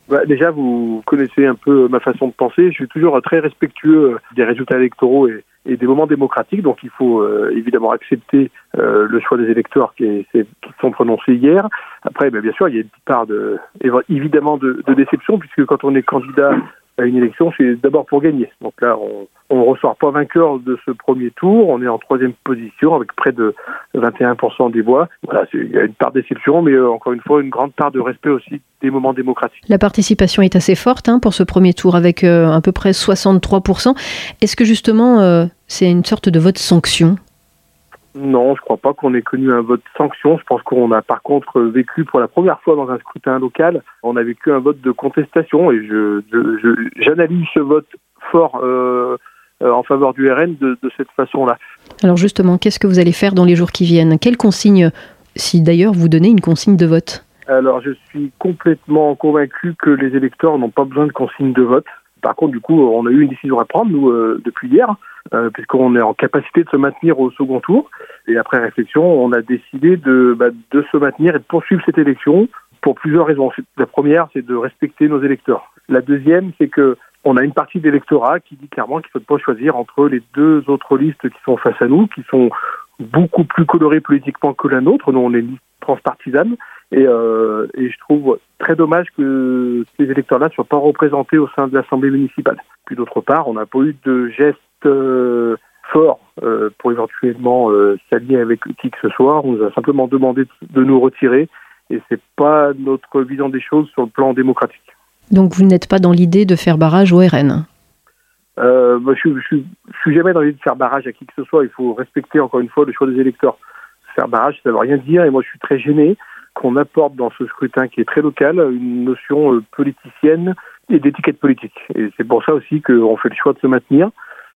Déjà, vous connaissez un peu ma façon de penser. Je suis toujours très respectueux des résultats électoraux et des moments démocratiques. Donc, il faut évidemment accepter le choix des électeurs qui sont prononcés hier. Après, bien sûr, il y a une petite part évidemment de déception, puisque quand on est candidat à une élection, c'est d'abord pour gagner. Donc là, on ne ressort pas vainqueur de ce premier tour. On est en 3e position avec près de 21% des voix. Voilà, il y a une part de déception, mais encore une fois, une grande part de respect aussi des moments démocratiques. La participation est assez forte pour ce premier tour, avec à peu près 63%. Est-ce que justement, c'est une sorte de vote sanction ? Non, je ne crois pas qu'on ait connu un vote sanction. Je pense qu'on a par contre vécu pour la première fois dans un scrutin local, on a vécu un vote de contestation et j'analyse ce vote fort en faveur du RN de cette façon-là. Alors justement, qu'est-ce que vous allez faire dans les jours qui viennent ? Quelle consigne, si d'ailleurs vous donnez une consigne de vote ? Alors je suis complètement convaincu que les électeurs n'ont pas besoin de consigne de vote. Par contre, du coup, on a eu une décision à prendre, nous, depuis hier, puisqu'on est en capacité de se maintenir au second tour. Et après réflexion, on a décidé de se maintenir et de poursuivre cette élection pour plusieurs raisons. La première, c'est de respecter nos électeurs. La deuxième, c'est qu'on a une partie de l'électorat qui dit clairement qu'il ne faut pas choisir entre les deux autres listes qui sont face à nous, qui sont beaucoup plus colorées politiquement que la nôtre. Nous, on est une liste transpartisane. Et je trouve très dommage que ces électeurs-là ne soient pas représentés au sein de l'Assemblée municipale. Puis d'autre part, on n'a pas eu de geste fort pour éventuellement s'allier avec qui que ce soit. On nous a simplement demandé de nous retirer et c'est pas notre vision des choses sur le plan démocratique. Donc vous n'êtes pas dans l'idée de faire barrage au RN ? Je suis jamais dans l'idée de faire barrage à qui que ce soit. Il faut respecter encore une fois le choix des électeurs. Faire barrage, ça ne veut rien dire et moi je suis très gêné qu'on apporte dans ce scrutin qui est très local une notion politicienne et d'étiquette politique. Et c'est pour ça aussi qu'on fait le choix de se maintenir.